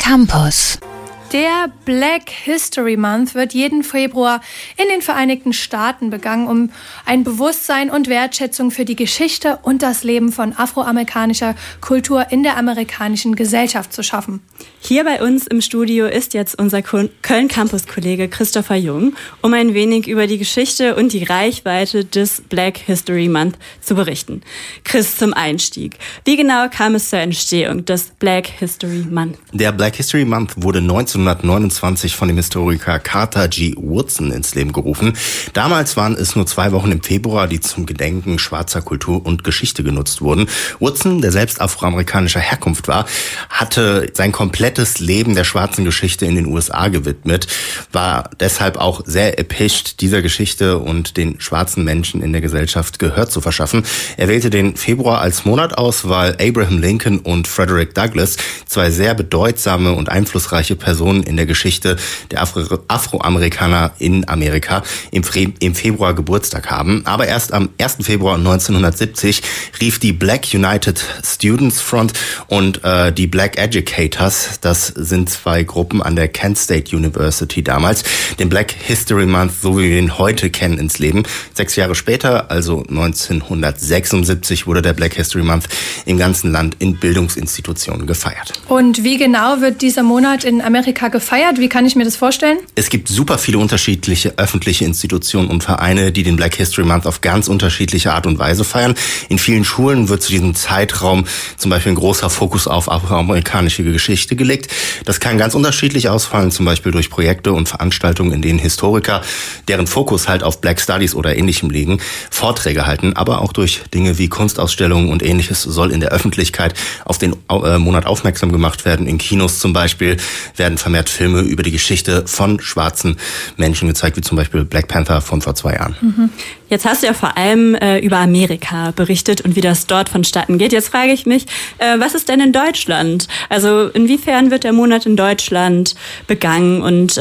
Campus. Der Black History Month wird jeden Februar in den Vereinigten Staaten begangen, um ein Bewusstsein und Wertschätzung für die Geschichte und das Leben von afroamerikanischer Kultur in der amerikanischen Gesellschaft zu schaffen. Hier bei uns im Studio ist jetzt unser Köln-Campus-Kollege Christopher Jung, um ein wenig über die Geschichte und die Reichweite des Black History Month zu berichten. Chris, zum Einstieg. Wie genau kam es zur Entstehung des Black History Month? Der Black History Month wurde 1929 von dem Historiker Carter G. Woodson ins Leben gerufen. Damals waren es nur 2 Wochen im Februar, die zum Gedenken schwarzer Kultur und Geschichte genutzt wurden. Woodson, der selbst afroamerikanischer Herkunft war, hatte sein komplettes Leben der schwarzen Geschichte in den USA gewidmet, war deshalb auch sehr erpicht, dieser Geschichte und den schwarzen Menschen in der Gesellschaft Gehör zu verschaffen. Er wählte den Februar als Monat aus, weil Abraham Lincoln und Frederick Douglass, 2 sehr bedeutsame und einflussreiche Personen in der Geschichte der Afroamerikaner in Amerika, im Februar Geburtstag haben. Aber erst am 1. Februar 1970 rief die Black United Students Front und die Black Educators, das sind 2 Gruppen an der Kent State University damals, den Black History Month, so wie wir ihn heute kennen, ins Leben. 6 Jahre später, also 1976, wurde der Black History Month im ganzen Land in Bildungsinstitutionen gefeiert. Und wie genau wird dieser Monat in Amerika gefeiert? Wie kann ich mir das vorstellen? Es gibt super viele unterschiedliche öffentliche Institutionen und Vereine, die den Black History Month auf ganz unterschiedliche Art und Weise feiern. In vielen Schulen wird zu diesem Zeitraum zum Beispiel ein großer Fokus auf afroamerikanische Geschichte gelegt. Das kann ganz unterschiedlich ausfallen, zum Beispiel durch Projekte und Veranstaltungen, in denen Historiker, deren Fokus halt auf Black Studies oder Ähnlichem liegen, Vorträge halten, aber auch durch Dinge wie Kunstausstellungen und Ähnliches soll in der Öffentlichkeit auf den Monat aufmerksam gemacht werden. In Kinos zum Beispiel werden vermehrt Filme über die Geschichte von schwarzen Menschen gezeigt, wie zum Beispiel Black Panther von vor 2 Jahren. Jetzt hast du ja vor allem über Amerika berichtet und wie das dort vonstatten geht. Jetzt frage ich mich, was ist denn in Deutschland? Also inwiefern wird der Monat in Deutschland begangen und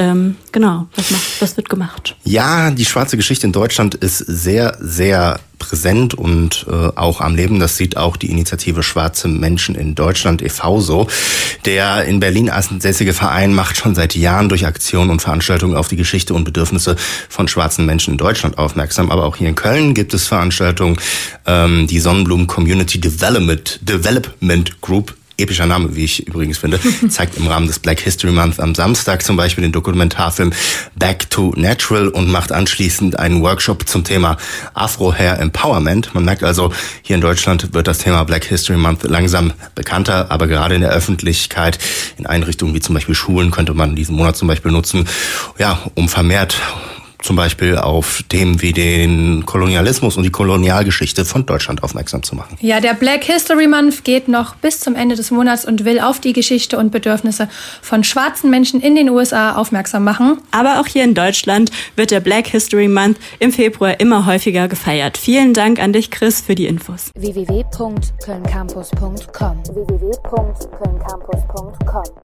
was wird gemacht? Ja, die schwarze Geschichte in Deutschland ist sehr, sehr präsent und auch am Leben. Das sieht auch die Initiative Schwarze Menschen in Deutschland e.V. so. Der in Berlin ansässige Verein macht schon seit Jahren durch Aktionen und Veranstaltungen auf die Geschichte und Bedürfnisse von schwarzen Menschen in Deutschland aufmerksam. Aber auch hier in Köln gibt es Veranstaltungen. Die Sonnenblumen Community Development Group, epischer Name, wie ich übrigens finde, zeigt im Rahmen des Black History Month am Samstag zum Beispiel den Dokumentarfilm Back to Natural und macht anschließend einen Workshop zum Thema Afro-Hair Empowerment. Man merkt also, hier in Deutschland wird das Thema Black History Month langsam bekannter, aber gerade in der Öffentlichkeit, in Einrichtungen wie zum Beispiel Schulen, könnte man diesen Monat zum Beispiel nutzen, ja, um vermehrt zum Beispiel auf Themen wie den Kolonialismus und die Kolonialgeschichte von Deutschland aufmerksam zu machen. Ja, der Black History Month geht noch bis zum Ende des Monats und will auf die Geschichte und Bedürfnisse von schwarzen Menschen in den USA aufmerksam machen. Aber auch hier in Deutschland wird der Black History Month im Februar immer häufiger gefeiert. Vielen Dank an dich, Chris, für die Infos. www.kölncampus.com